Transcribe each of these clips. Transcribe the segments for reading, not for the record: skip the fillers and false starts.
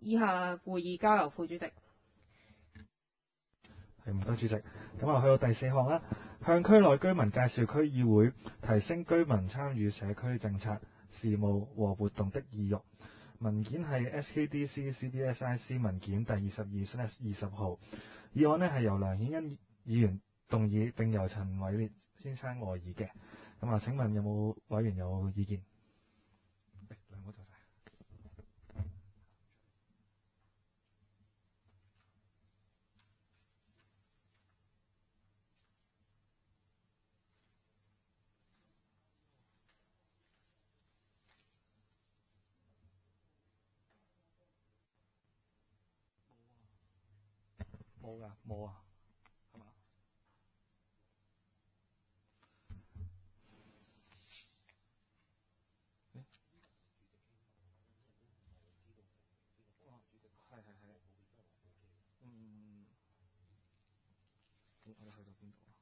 以下會議交由副主席。 唔該主席。咁啊，去到第4項啦，向區內居民介紹區議會，提升居民參與社區政策、事務和活動的意欲。文件係 SKDC CDSIC 文件第22/20號。議案呢係由梁顯恩議員動議，並由陳偉烈先生和議嘅。咁啊，請問有冇委員有意見？兩個就晒。冇啊，係嘛？我哋去到邊度啊？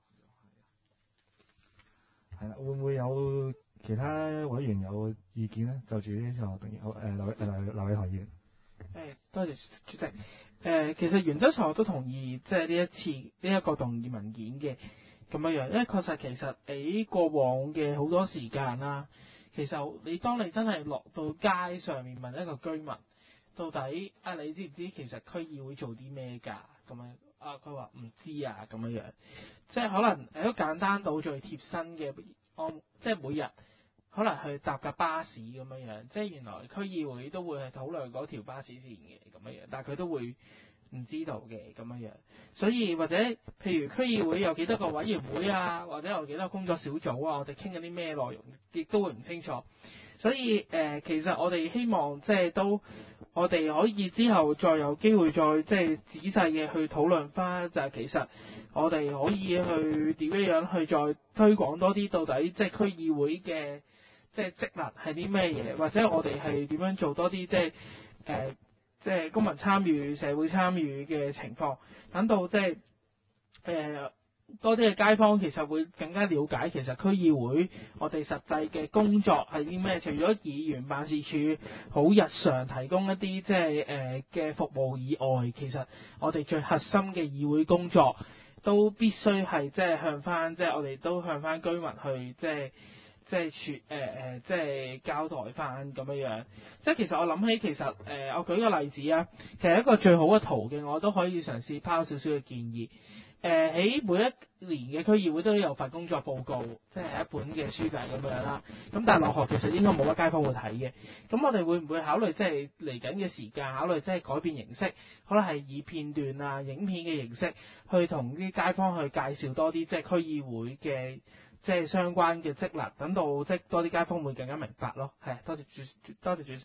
係啦，會唔會有其他委員有意見呢？就住呢項定議，好劉偉棠議員。 多謝主席。其實原則上我都同意，即係呢一次呢一個動議文件嘅咁樣樣，因為確實其實喺過往嘅好多時間啦，其實當你真係落到街上面問一個居民，到底你知唔知其實區議會做啲咩㗎？咁樣佢話唔知啊，咁樣樣，即係可能係一個簡單到最貼身嘅，即係每日可能去搭架巴士咁樣樣，即係原來區議會都會係討論嗰條巴士線嘅咁樣樣，但係佢都會唔知道嘅咁樣樣，所以或者譬如區議會有幾多個委員會啊，或者有幾多個工作小組啊，我哋傾緊啲咩內容，亦都會唔清楚。所以其實我哋希望即係都我哋可以之後再有機會再即係仔細嘅去討論翻，就係其實我哋可以去點樣去再推廣多啲，到底即係區議會嘅即係職能係啲咩嘢，或者我哋係點樣做多啲即係公民參與、社會參與嘅情況，等到即係多啲嘅街坊其實會更加了解其實區議會我哋實際嘅工作係啲咩。除咗議員辦事處好日常提供一啲即係嘅服務以外，其實我哋最核心嘅議會工作都必須係即係向翻即係我哋都向翻居民去即係交代翻咁樣樣。即係其實我諗起其實我舉個例子啊，其實一個最好嘅途徑我都可以嘗試拋少少嘅建議。喺每一年嘅區議會都有份工作報告，即係一本嘅書仔咁樣啦。咁但係落學其實應該冇乜街坊會睇嘅。咁我哋會唔會考慮即係嚟緊嘅時間，考慮即係改變形式，可能係以片段啊、影片嘅形式去同啲街坊去介紹多啲即係區議會嘅即係相關嘅職能，等到即係多啲街坊會更加明白咯。係，多謝主席。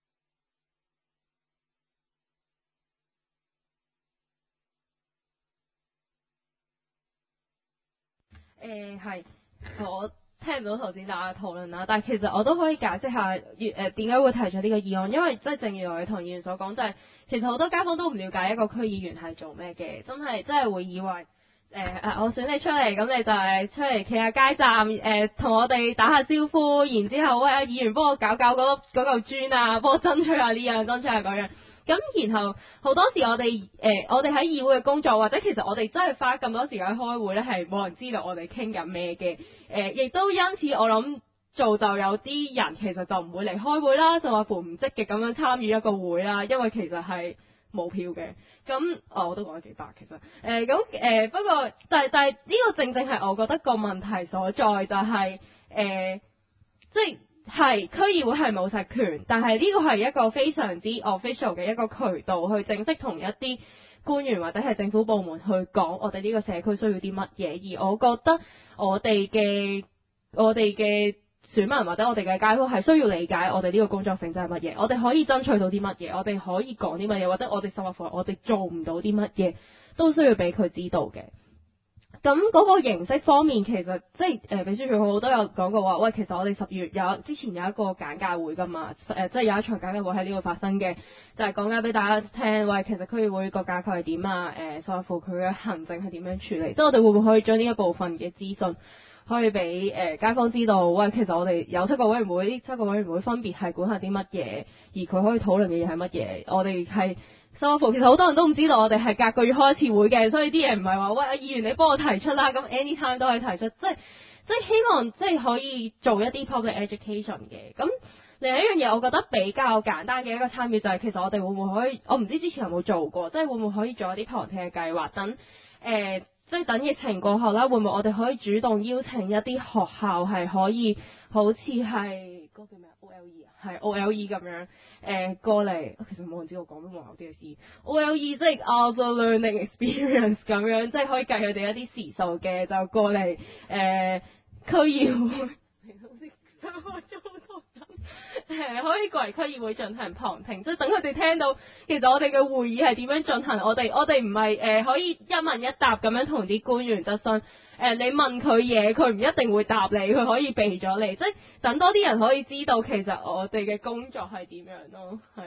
係，我聽唔到頭先大家討論啦，但係其實我都可以解釋下點解會提出呢個議案，因為即係正如我哋同議員所講，就係其實好多街坊都唔了解一個區議員係做咩嘅，真係會以為我選你出嚟，咁你就係出嚟企下街站同我哋打下招呼，然之後喂議員幫我搞嗰嚿磚啊，幫我爭取下呢樣，爭取下嗰樣。咁然後好多時我哋喺議會嘅工作，或者其實我哋真係花咁多時間開會咧，係冇人知道我哋傾緊咩嘅。亦都因此我諗造就有啲人其實就唔會嚟開會啦，甚至乎唔積極咁樣參與一個會啦，因為其實係冇票嘅。咁我都講咗幾百其實不過但係呢個正係我覺得個問題所在，就係即係。係區議會係冇實權，但係呢個係一個非常之 official 嘅一個渠道，去正式同一啲官員或者係政府部門去講我哋呢個社區需要啲乜嘢。而我覺得我哋嘅選民或者我哋嘅街坊係需要理解我哋呢個工作性質係乜嘢，我哋可以爭取到啲乜嘢，我哋可以講啲乜嘢，或者我哋甚至乎我哋做唔到啲乜嘢，都需要俾佢知道嘅。咁嗰個形式方面，其實即係秘書處好都有講過話，喂，其實我哋10月之前有一個簡介會㗎嘛，即係有一場簡介會喺呢度發生嘅，就係講解俾大家聽，喂，其實區議會個架構係點啊？甚至乎佢嘅行政係點樣處理？即係我哋會唔會可以將呢一部分嘅資訊可以俾街坊知道，喂，其實我哋有7個委員會，7個委員會分別係管下啲乜嘢，而佢可以討論嘅嘢係乜嘢，我哋係。收服，其實好多人都唔知道我哋係隔個月開一次會嘅，所以啲嘢唔係話喂，議員你幫我提出啦，咁 anytime 都可以提出，即係希望即係可以做一啲 public education 嘅。咁另一樣嘢，我覺得比較簡單嘅一個參與就係、其實我哋會唔會可以，我唔知之前有冇做過，即係會唔會可以做一啲旁聽嘅計劃，等即係等疫情過後啦，會唔會我哋可以主動邀請一啲學校係可以好似係嗰個叫咩 OLE 啊，係 OLE 咁樣過嚟，其實冇人知我講乜黃牛 DSE OLE 即係 Other Learning Experience 咁樣，即係可以計佢哋一啲時數嘅，就過嚟區議會，好似想我做好多人可以過嚟區議會進行旁聽，即係等佢哋聽到其實我哋嘅會議係點樣進行，我哋唔係可以一問一答咁樣同啲官員質詢。你問佢嘢，佢唔一定會答你，佢可以避咗你，即係等多啲人可以知道其實我哋嘅工作係點樣咯，係。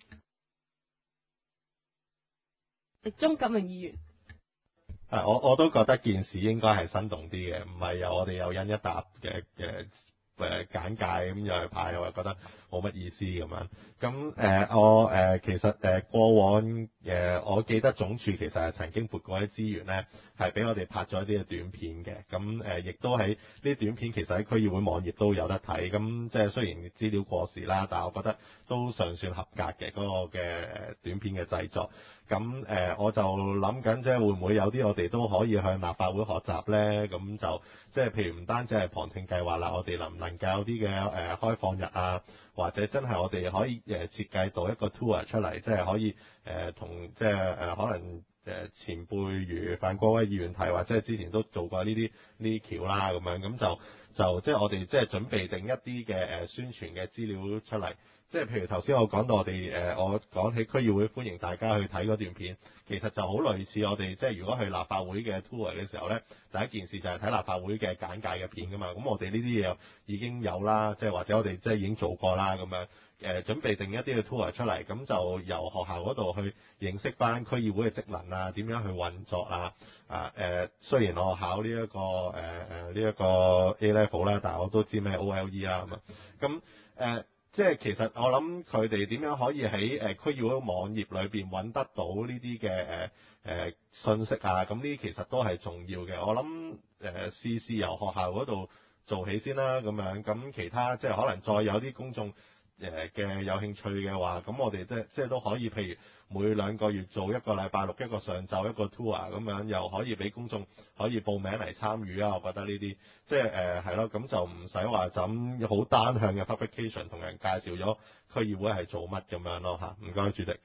鍾錦榮議員， 我都覺得件事應該係生動啲嘅，唔係由我哋有因一答嘅簡介咁樣去排，我就覺得冇乜意思咁樣。咁我其實過往我記得總署其實係曾經撥過啲資源咧，係俾我哋拍咗一啲嘅短片嘅。咁亦都喺呢啲短片其實喺區議會網頁都有得睇。咁即係雖然資料過時啦，但係我覺得都尚算合格嘅嗰個嘅短片嘅製作。咁我就諗緊即係會唔會有啲我哋都可以向立法會學習咧？咁就即係譬如唔單止係旁聽計劃啦，我哋能唔能夠有啲嘅開放日啊，或者真係我哋可以設計到一個 tour 出嚟，即係可以同即係可能前輩如范國威議員提，或者係之前都做過呢啲橋啦咁樣，咁就即係我哋即係準備定一啲嘅宣傳嘅資料出嚟。即係譬如頭先我講到我講起區議會歡迎大家去睇嗰段片，其實就好類似我哋即係如果去立法會嘅 tour 嘅時候咧，第一件事就係睇立法會嘅簡介嘅片噶嘛。咁我哋呢啲嘢已經有啦，即係或者我哋即係已經做過啦咁樣。準備定一啲嘅 tour 出嚟，咁就由學校嗰度去認識翻區議會嘅職能啊，點樣去運作啊。雖然我考呢一個 A level 啦，但係我都知咩 OLE 啦咁即係其實我諗佢哋點樣可以喺區議會網頁裏邊揾得到呢啲嘅信息啊？咁呢啲其實都係重要嘅。我諗試由學校嗰度做起先啦，咁樣咁其他即係可能再有啲公眾嘅有興趣嘅話，咁我哋即係都可以，譬如每2個月做一個禮拜6一個上晝一個 tour 咁樣，又可以俾公眾可以報名嚟參與啊！我覺得呢啲即係係咯，咁就唔使話就咁好單向嘅 publication 同人介紹咗區議會係做乜咁樣咯嚇。唔該，主席。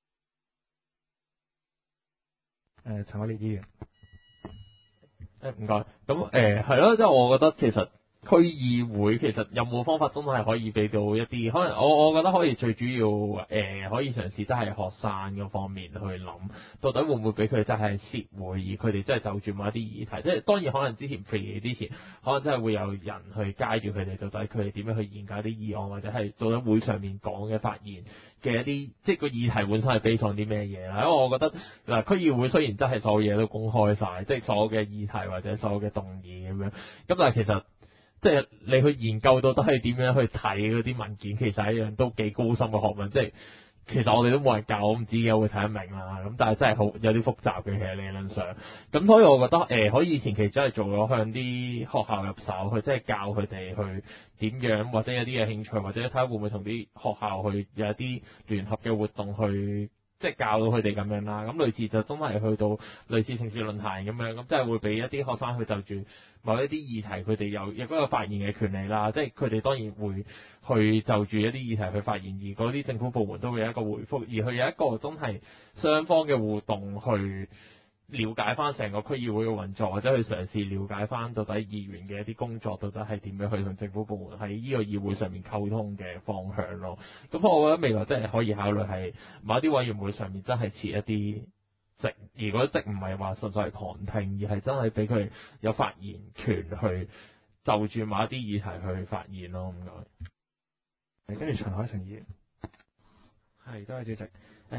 陳偉烈議員。 唔該。咁係咯，即係我覺得其實區議會其實有冇方法真係可以俾到一啲，可能我覺得可以最主要可以嘗試真係學生嗰方面去諗，到底會唔會俾佢真係設會，而佢哋真係就住某一啲議題，即係當然可能之前 pre 之前，可能真係會有人去街住佢哋，到底佢哋點樣去研究啲議案，或者係到底會上面講嘅發言嘅一啲，即係個議題本身係 base on啲咩嘢啦。因為我覺得嗱，區議會雖然真係所有嘢都公開晒，即係所有嘅議題或者所有嘅動議咁樣，咁但係其實即係你去研究到底係點樣去睇嗰啲文件，其實係一樣都幾高深嘅學問。即係其實我哋都冇人教，我唔知點解會睇得明啦。咁但係真係好有啲複雜嘅，其實理論上。咁所以我覺得可以前期真係做咗向啲學校入手，去即係教佢哋去點樣，或者有啲嘅興趣，或者睇下會唔會同啲學校去有一啲聯合嘅活動去。即係教到佢哋咁樣啦，咁類似就真係去到類似城市論壇咁樣，咁即係會俾一啲學生去就住某一啲議題，佢哋有亦都有發言嘅權利啦。即係佢哋當然會去就住一啲議題去發言，而嗰啲政府部門都會有一個回覆，而佢有一個真係雙方嘅互動去了解翻成個區議會嘅運作，或者去嘗試了解翻到底議員嘅一啲工作到底係點樣去同政府部門喺呢個議會上面溝通嘅方向咯。咁我覺得未來真係可以考慮係某啲委員會上面真係設一啲席，而嗰啲席唔係話純粹係旁聽，而係真係俾佢有發言權去就住某一啲議題去發言咯。唔該。 跟住陳海誠議員。係，多謝主席。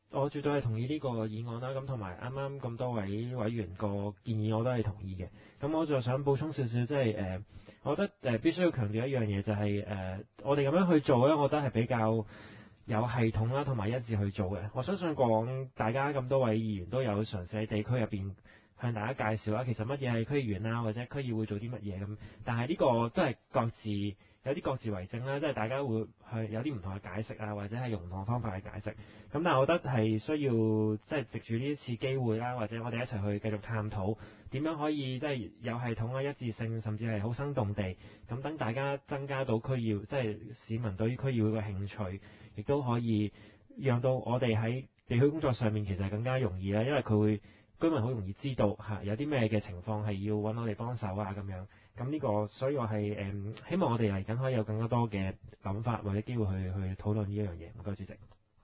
我絕對係同意呢個議案啦，咁同埋啱啱咁多位委員個建議我都係同意嘅。咁我就想補充少少，即係我覺得必須要強調一樣嘢，就係我哋咁樣去做咧，我覺得係比較有系統啦，同埋一致去做嘅。我相信過往大家咁多位議員都有嘗試喺地區入邊向大家介紹啦，其實乜嘢係區議員啦，或者區議會做啲乜嘢咁。但係呢個都係各自有啲各自為政啦，即係大家會去有啲唔同嘅解釋啊，或者係用唔同嘅方法去解釋。咁但係我覺得係需要即係藉住呢一次機會啦，或者我哋一齊去繼續探討點樣可以即係有系統啊、一致性，甚至係好生動地咁等大家增加到區議即係市民對於區議會嘅興趣，亦都可以讓到我哋喺地區工作上面其實更加容易啦，因為佢會居民好容易知道有啲咩嘅情況係要揾我哋幫手啊咁樣。咁呢個，所以我係希望我哋嚟緊可以有更加多嘅諗法或者機會去討論呢一樣嘢。唔該，主席。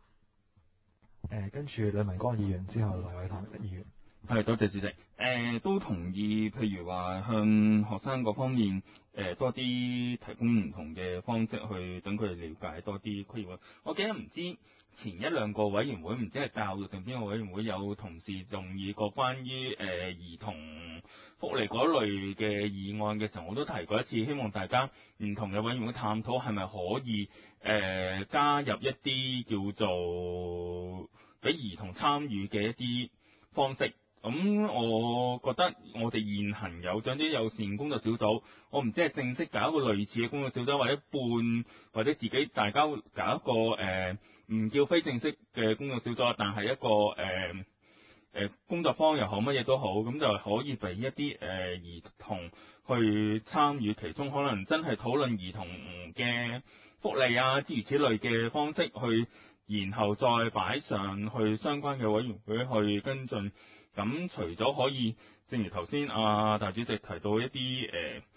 跟住呂文光議員之後，黎偉棠議員。 係，多謝主席。都同意，譬如話向學生嗰方面，多啲提供唔同嘅方式去等佢哋了解多啲區議會。我記得唔知前一兩個委員會，唔知係教育定邊個委員會有同事動議過關於兒童福利嗰類嘅議案嘅時候，我都提過一次，希望大家唔同嘅委員會探討係咪可以加入一啲叫做俾兒童參與嘅一啲方式。咁我覺得我哋現行有長者友善工作小組，我唔知係正式搞一個類似嘅工作小組，或者或者自己大家搞一個唔叫非正式嘅工作小組，但係一個工作坊又好，乜嘢都好，咁就可以俾一啲兒童去參與其中，可能真係討論兒童嘅福利啊諸如此類嘅方式去，然後再擺上去相關嘅委員會去跟進。咁除咗可以，正如頭先大主席提到一啲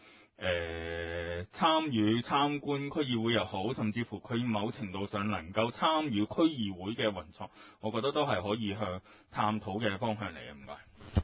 參與參觀區議會又好，甚至乎佢某程度上能夠參與區議會嘅運作，我覺得都係可以向探討嘅方向嚟嘅。唔該。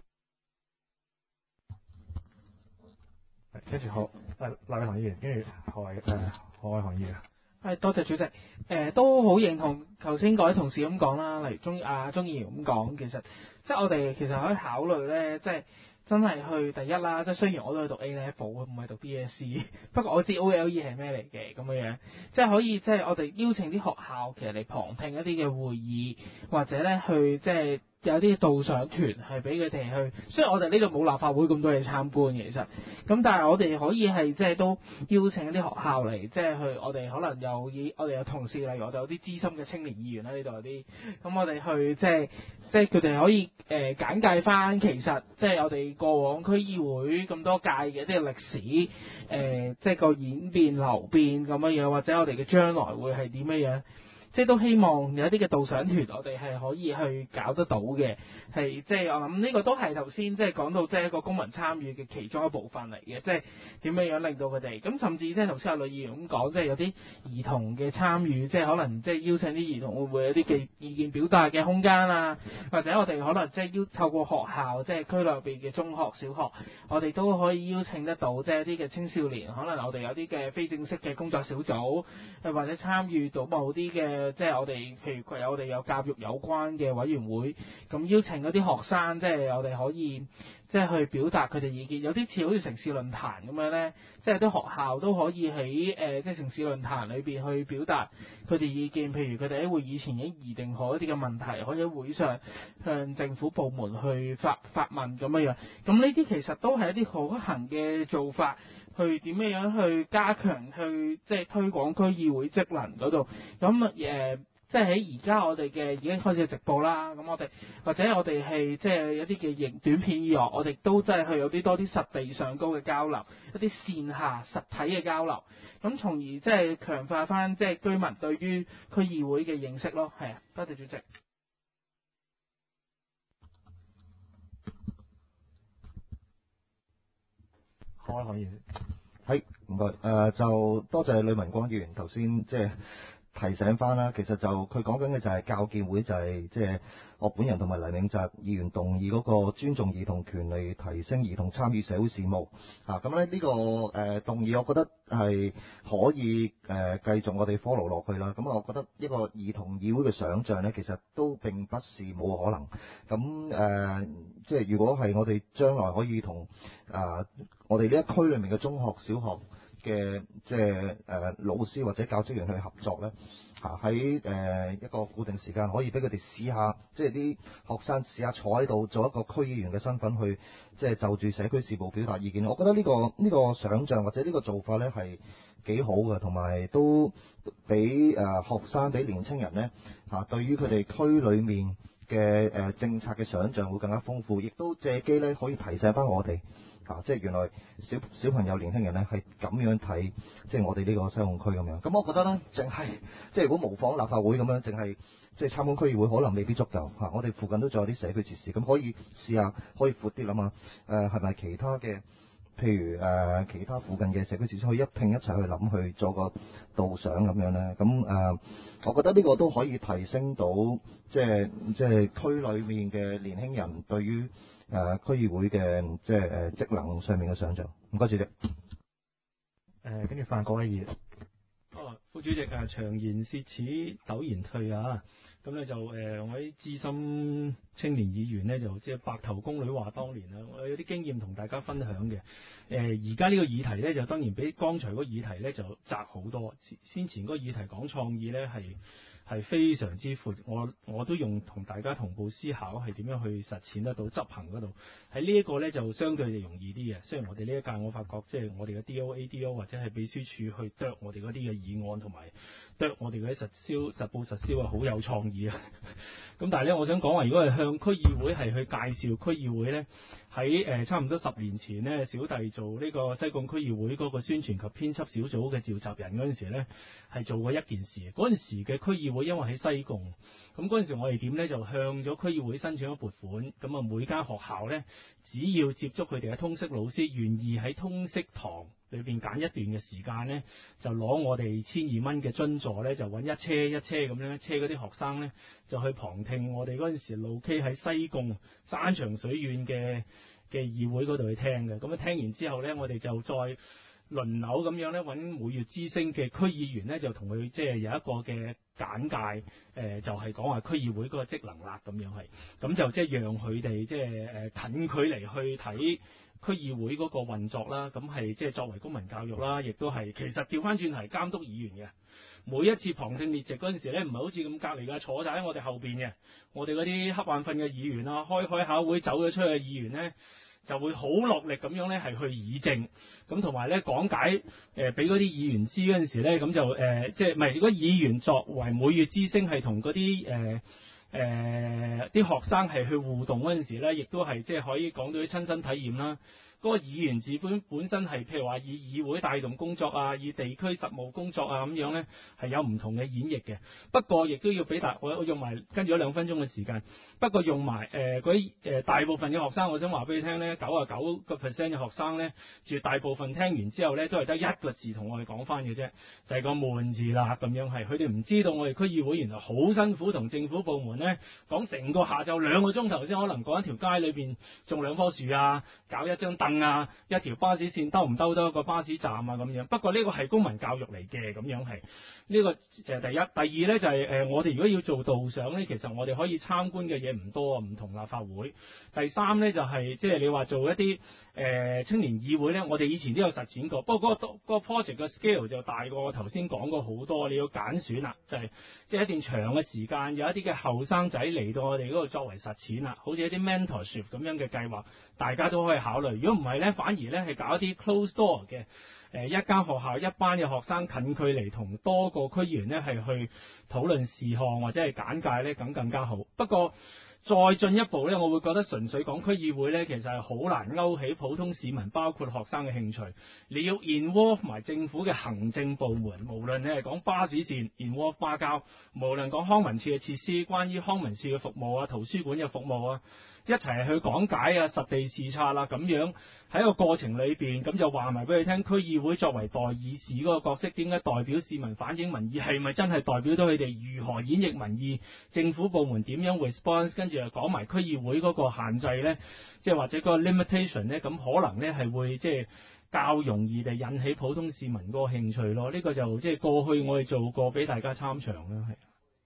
跟住好，黎偉棠議員，跟住何偉棠議員。 係，多謝主席。都好認同頭先各位同事咁講啦，例如鍾議員咁講，其實即係我哋其實可以考慮咧，即係真係去第一啦。即係雖然我都係讀 A level 唔係讀 DSE， 不過我知 OLE 係咩嚟嘅咁樣，即係可以即係我哋邀請啲學校其實嚟旁聽一啲嘅會議，或者咧去即係有啲導賞團係俾佢哋去。雖然我哋呢度冇立法會咁多嘢參觀嘅，其實咁，但係我哋可以係即係都邀請一啲學校嚟，即係去我哋可能我哋有同事，例如我哋有啲資深嘅青年議員啦，呢度有啲，咁我哋去即係佢哋可以簡介翻，其實即係我哋過往區議會咁多屆嘅一啲歷史，即係個演變流變咁樣樣，或者我哋嘅將來會係點樣樣。即係都希望有一啲嘅導賞團，我哋係可以去搞得到嘅，係即係我諗呢個都係頭先即係講到即係一個公民參與嘅其中一部分嚟嘅，即係點樣樣令到佢哋咁，甚至即係頭先阿呂議員咁講，即係有啲兒童嘅參與，即係可能即係邀請啲兒童會唔會有啲嘅意見表達嘅空間啊，或者我哋可能即係透過學校即係區內入邊嘅中學、小學，我哋都可以邀請得到即係一啲嘅青少年，可能我哋有啲嘅非正式嘅工作小組，或者參與到某啲嘅。即係我哋，譬如我哋有教育有關嘅委員會，咁邀請嗰啲學生，即係我哋可以即係去表達佢哋意見。有啲似好似城市論壇咁樣咧，即係啲學校都可以喺即係城市論壇裏邊去表達佢哋意見。譬如佢哋喺會議前已經擬定好一啲嘅問題，可以喺會上向政府部門去發問咁樣樣。咁呢啲其實都係一啲可行嘅做法。去點樣去加強去即係推廣區議會職能嗰度，咁即係喺而家我哋嘅已經開始直播啦，咁我哋或者我哋係即係一啲嘅短片以外，我哋都真係去有啲多啲實地上高嘅交流，一啲線下實體嘅交流，咁從而即係強化翻即係居民對於區議會嘅認識咯。係啊，多謝主席。 何偉棠議員。 係唔該，就多謝呂文光議員頭先即係提醒翻啦，其實就佢講緊嘅就係教建會就係即係我本人同埋黎永澤議員動議嗰個尊重兒童權利，提升兒童參與社會事務咁咧呢個動議，我覺得係可以繼續我哋 follow 落去啦。咁我覺得一個兒童議會嘅想像呢，其實都並不是冇可能。咁即係如果係我哋將來可以同我哋呢一區裏面嘅中學、小學嘅即係老師或者教職員去合作呢，喺一個固定時間可以俾佢哋試下，即係啲學生試下坐喺度做一個區議員嘅身份去，即係就住社區事務表達意見。我覺得呢個想像或者呢個做法呢係幾好嘅，同埋都俾學生俾年青人呢，對於佢哋區裏面嘅政策嘅想像會更加豐富，亦都借機呢可以提醒翻我哋。即係原來小朋友、年輕人咧係咁樣睇，即係我哋呢個西貢區咁樣。咁我覺得咧，淨係即係如果模仿立法會咁樣，淨係即係參觀區議會，可能未必足夠嚇。我哋附近都仲有啲社區設施，咁可以試下，可以闊啲諗下，係咪其他嘅，譬如其他附近嘅社區設施，可以一拼一齊去諗去做個導賞咁樣咧。咁我覺得呢個都可以提升到即係區裏面嘅年輕人對於區議會嘅即係職能上面嘅想像。唔該主席。 跟住范國威議員。 副主席長言薛恥，陡然退啊！咁咧就我啲資深青年議員呢，就即係白頭宮女話當年啦，我有啲經驗同大家分享嘅。而家呢個議題呢，就當然比剛才嗰個議題呢就窄好多。先前嗰個議題講創意呢係非常之闊，我都用同大家同步思考係點樣去實踐得到執行嗰度。喺呢一個呢，就相對地容易啲嘅。雖然我哋呢一屆我發覺即係我哋嘅 DO、ADO 或者係秘書處去啄我哋嗰啲嘅議案同埋啄我哋嗰啲實報實銷好有創意啊！咁但係呢，我想講話，如果係向區議會係去介紹區議會呢，喺差唔多10年前呢，小弟做呢個西貢區議會嗰個宣傳及編輯小組嘅召集人嗰陣時呢，係做過一件事。嗰陣時嘅區議會因為喺西貢，咁嗰陣時我哋點呢？就向咗區議會申請咗撥款，咁啊每間學校呢，只要接觸佢哋嘅通識老師，願意喺通識堂裏邊揀一段嘅時間呢，就攞我哋1200蚊嘅津助呢，就揾一車一車咁樣車嗰啲學生呢，就去旁聽我哋嗰陣時路 K 喺西貢山長水遠嘅議會嗰度去聽嘅。咁啊聽完之後呢，我哋就再輪流咁樣呢，揾每月之星嘅區議員呢，就同佢即係有一個嘅簡介，就係講話區議會嗰個職能啦，咁樣係，咁就即係讓佢哋即係近距離去睇區議會嗰個運作啦，咁係即係作為公民教育啦，亦都係其實調翻轉係監督議員嘅。每一次旁聽列席嗰陣時咧，唔係好似咁隔離㗎，坐晒喺我哋後邊嘅，我哋嗰啲瞌眼瞓嘅議員啊，開考會走咗出去嘅議員咧，就會好落力咁樣咧係去議政，咁同埋咧講解俾嗰啲議員知嗰陣時咧，咁就即係唔係如果議員作為每月之星係同嗰啲啲學生係去互動嗰陣時咧，亦都係即係可以講到啲親身體驗啦。嗰個議員自本身係譬如話以議會帶動工作啊，以地區實務工作啊咁樣咧，係有唔同嘅演繹嘅。不過亦都要俾我用埋跟住咗2分鐘嘅時間。不過用埋嗰啲大部分嘅學生，我想話俾你聽咧，99% 嘅學生咧，絕大部分聽完之後咧，都係得一個字同我哋講翻嘅啫，就係個悶字啦咁樣係。佢哋唔知道我哋區議會原來好辛苦，同政府部門咧講成個下晝2個鐘頭先可能講一條街裏邊種2棵樹啊，搞一張凳啊，一條巴士線兜唔兜到一個巴士站啊咁樣。不過呢個係公民教育嚟嘅，咁樣係呢個第一。第二咧就係我哋如果要做導賞咧，其實我哋可以參觀嘅嘢唔多啊，唔同立法會。第三咧就係即係你話做一啲青年議會咧，我哋以前都有實踐過，不過嗰個 project 嘅 scale 就大過我頭先講過好多，你要揀選啦，就係即係一段長嘅時間，有一啲嘅後生仔嚟到我哋嗰度作為實踐啦，好似一啲 mentorship 咁樣嘅計劃，大家都可以考慮。如果唔係咧，反而咧係搞一啲 closed door 嘅。一間學校一班嘅學生近距離同多個區議員呢係去討論事項或者係簡介呢，咁更加好。不過再進一步呢，我會覺得純粹講區議會呢，其實係好難勾起普通市民包括學生嘅興趣。你要 involve 埋政府嘅行政部門，無論你係講巴士線 involve 巴交，無論講康文署嘅設施，關於康文署嘅服務啊、圖書館嘅服務啊，一齊去講解啊、實地視察啦，咁樣喺個過程裏邊，咁就話埋俾你聽，區議會作為代議士嗰個角色，點解代表市民反映民意，係咪真係代表到佢哋如何演繹民意？政府部門點樣 response？ 跟住又講埋區議會嗰個限制呢，即係或者嗰個 limitation 呢，咁可能呢係會即係較容易地引起普通市民嗰個興趣咯。呢個就即係過去我哋做過俾大家參詳啦，係。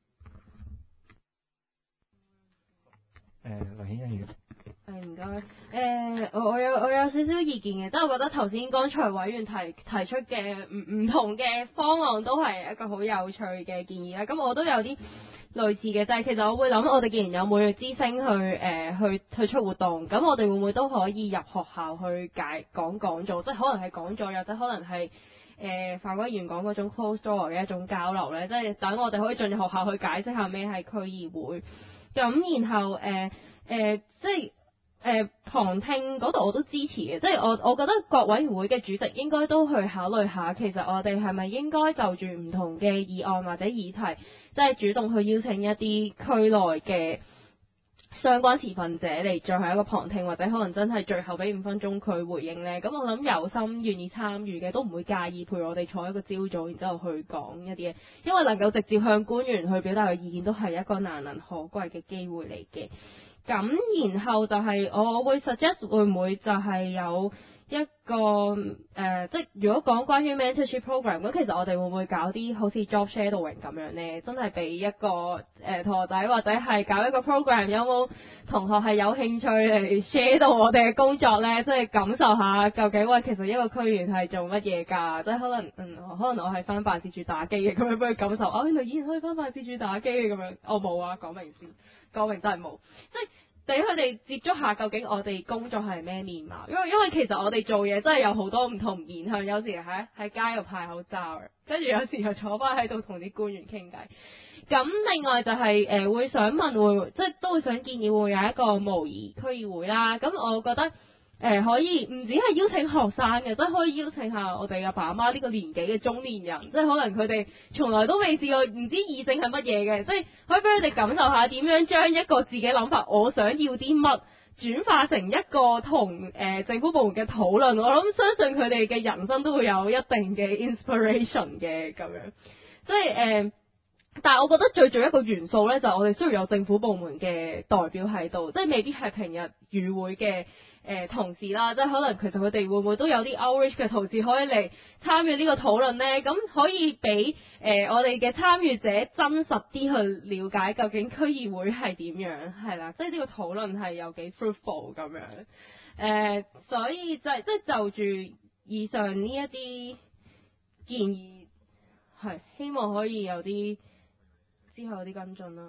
梁顯欣議員。 唔該。我有少少意見嘅，即係我覺得頭先剛才委員提出嘅唔同嘅方案都係一個好有趣嘅建議啦。咁我都有啲類似嘅，就係其實我會諗，我哋既然有每日之星去出活動，咁我哋會唔會都可以入學校去講講座，即係可能係講座，或者可能係范委員講嗰種 closed door 嘅一種交流咧，即係等我哋可以進入學校去解釋下咩係區議會。咁然後即係旁聽嗰度我都支持嘅，即係我覺得各委員會嘅主席應該都去考慮下，其實我哋係咪應該就住唔同嘅議案或者議題，即係主動去邀請一啲區內嘅相關持份者嚟進行一個旁聽，或者可能真係最後俾5分鐘佢回應呢。咁我諗有心願意參與嘅都唔會介意陪我哋坐一個朝早，然之後去講一啲嘢，因為能夠直接向官員去表達嘅意見都係一個難能可貴嘅機會嚟嘅。咁然後就係我會 suggest 會唔會就係有一個即係如果講關於 mentorship program， 咁其實我哋會唔會搞啲好似 job shadowing 咁樣呢？真係俾一個同學仔或者係搞一個 program， 有冇同學係有興趣嚟 share 到我哋嘅工作呢？即係感受下究竟喂，其實一個區員係做乜嘢㗎？即係可能我係翻辦事處打機嘅，咁樣俾佢感受原來以前可以翻辦事處打機嘅咁樣。我冇啊，講明先，講明真係冇，即係。俾佢哋接觸下究竟我哋工作係咩面貌，因為其實我哋做嘢真係有好多唔同面向，有時喺街度派口罩，跟住有時又坐翻喺度同啲官員傾偈。咁另外就係會想問即係都會想建議會有一個模擬區議會啦。咁我覺得可以唔止係邀請學生嘅，即係可以邀請下我哋阿爸阿媽呢個年紀嘅中年人，即係可能佢哋從來都未試過唔知議政係乜嘢嘅，即係可以俾佢哋感受下點樣將一個自己諗法，我想要啲乜轉化成一個同政府部門嘅討論。我諗相信佢哋嘅人生都會有一定嘅 inspiration 嘅咁樣，即係但係我覺得最重要一個元素咧，就係我哋需要有政府部門嘅代表喺度，即係未必係平日與會嘅同事啦，即係可能其實佢哋會唔會都有啲 outreach 嘅同事可以嚟參與呢個討論呢？咁可以俾我哋嘅參與者真實啲去了解究竟區議會係點樣，係啦，即係呢個討論係有幾 fruitful 咁樣。所以即係就住以上呢一啲建議，係希望可以有啲之後有啲跟進啦。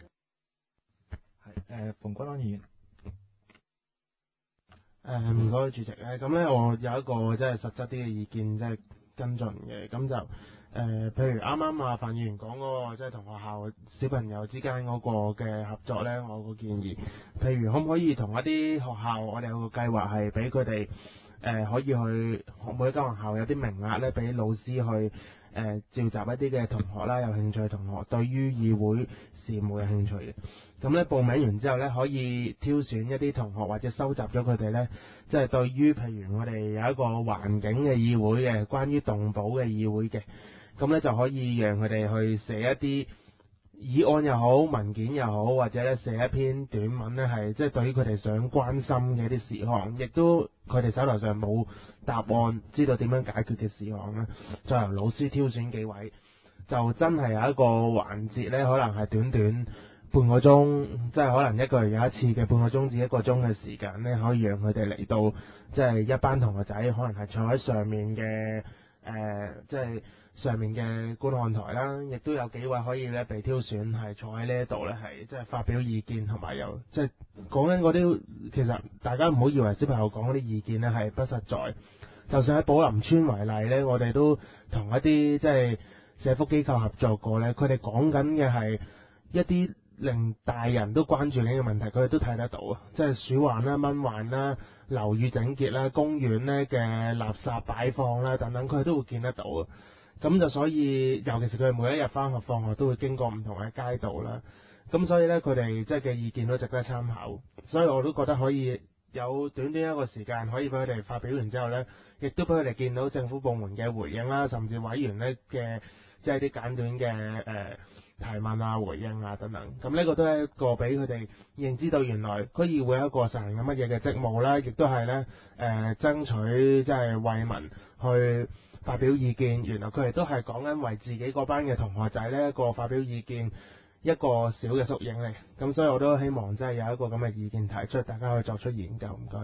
係馮君安議員。 唔該主席，咁咧我有一個即係實質啲嘅意見，即係跟進嘅，咁就譬如啱啱啊范議員講嗰個即係同學校小朋友之間嗰個嘅合作咧，我個建議，譬如可唔可以同一啲學校，我哋有個計劃係俾佢哋可以去每一間學校有啲名額咧，俾老師去召集一啲嘅同學啦，有興趣嘅同學對於議會事務有興趣嘅。咁咧報名完之後咧，可以挑選一啲同學或者收集咗佢哋咧，即係對於譬如我哋有一個環境嘅議會嘅，關於動保嘅議會嘅，咁咧就可以讓佢哋去寫一啲議案又好，文件又好，或者咧寫一篇短文咧，係即係對於佢哋想關心嘅一啲事項，亦都佢哋手頭上冇答案，知道點樣解決嘅事項咧，再由老師挑選幾位，就真係有一個環節咧，可能係短短半個鐘，即係可能一個月有一次嘅半個鐘至1個鐘嘅時間咧，可以讓佢哋嚟到，即係一班同學仔，可能係坐喺上面嘅即係上面嘅觀看台啦，亦都有幾位可以咧被挑選係坐喺呢一度咧，係即係發表意見，同埋又即係講緊嗰啲，其實大家唔好以為小朋友講嗰啲意見咧係不實在，就算喺寶林村為例咧，我哋都同一啲即係社福機構合作過咧，佢哋講緊嘅係一啲令大人都關注緊嘅問題，佢哋都睇得到啊，即係鼠患啦、蚊患啦、樓宇整潔啦、公園咧嘅垃圾擺放啦等等，佢哋都會見得到啊。咁就所以，尤其是佢哋每一日返學放學都會經過唔同嘅街道啦。咁所以咧，佢哋即係嘅意見都值得參考。所以我都覺得可以有短短一個時間，可以俾佢哋發表完之後咧，亦都俾佢哋見到政府部門嘅回應啦，甚至委員咧嘅即係啲簡短嘅提問啊、回應啊等等。咁呢個都係一個俾佢哋認知到原來區議會係一個實行緊乜嘢嘅職務啦，亦都係咧爭取即係為民去發表意見。原來佢哋都係講緊為自己嗰班嘅同學仔呢一個發表意見一個小嘅縮影嚟。咁所以我都希望即係有一個咁嘅意見提出，大家可以作出研究。唔該。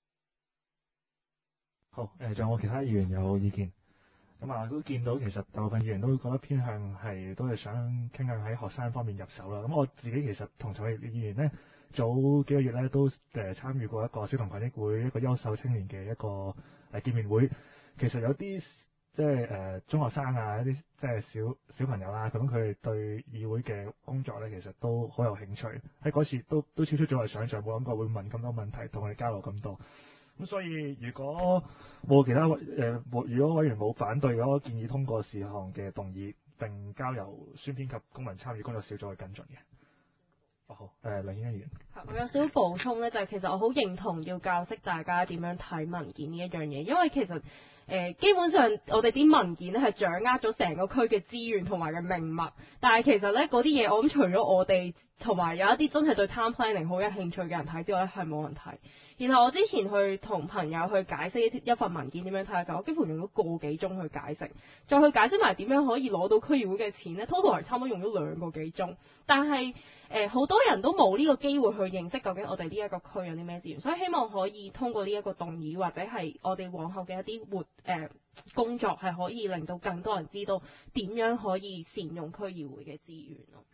好，仲有冇其他議員有意見？咁啊，都見到其實大部分議員都覺得偏向係都係想傾向喺學生方面入手啦。咁我自己其實同陳偉業議員呢，早幾個月咧都參與過一個小童群益會一個優秀青年嘅一個見面會。其實有啲即係中學生啊，一啲即係小朋友啦，咁佢哋對議會嘅工作咧，其實都好有興趣。喺嗰次都超出咗我想象，冇諗過會問咁多問題，同我哋交流咁多。咁所以如果冇其他如果委員冇反對嘅話，我建議通過事項嘅動議，並交由宣編及公民參與工作小組去跟進嘅。好，梁顯恩議員。 我有少少補充咧，就係其實我好認同要教識大家點樣睇文件呢一樣嘢，因為其實基本上我哋啲文件咧係掌握咗成個區嘅資源同埋嘅命脈，但係其實咧嗰啲嘢我諗除咗我哋同埋有一啲真係對 town planning 好有興趣嘅人睇之外咧，係冇人睇。然後我之前去同朋友去解釋一份文件點樣睇嘅時候，我幾乎用咗個幾鐘去解釋，再去解釋埋點樣可以攞到區議會嘅錢咧 total 係差唔多用咗2個幾鐘。但係好多人都冇呢個機會去認識究竟我哋呢一個區有啲咩資源，所以希望可以通過呢一個動議或者係我哋往後嘅一啲工作係可以令到更多人知道點樣可以善用區議會嘅資源咯。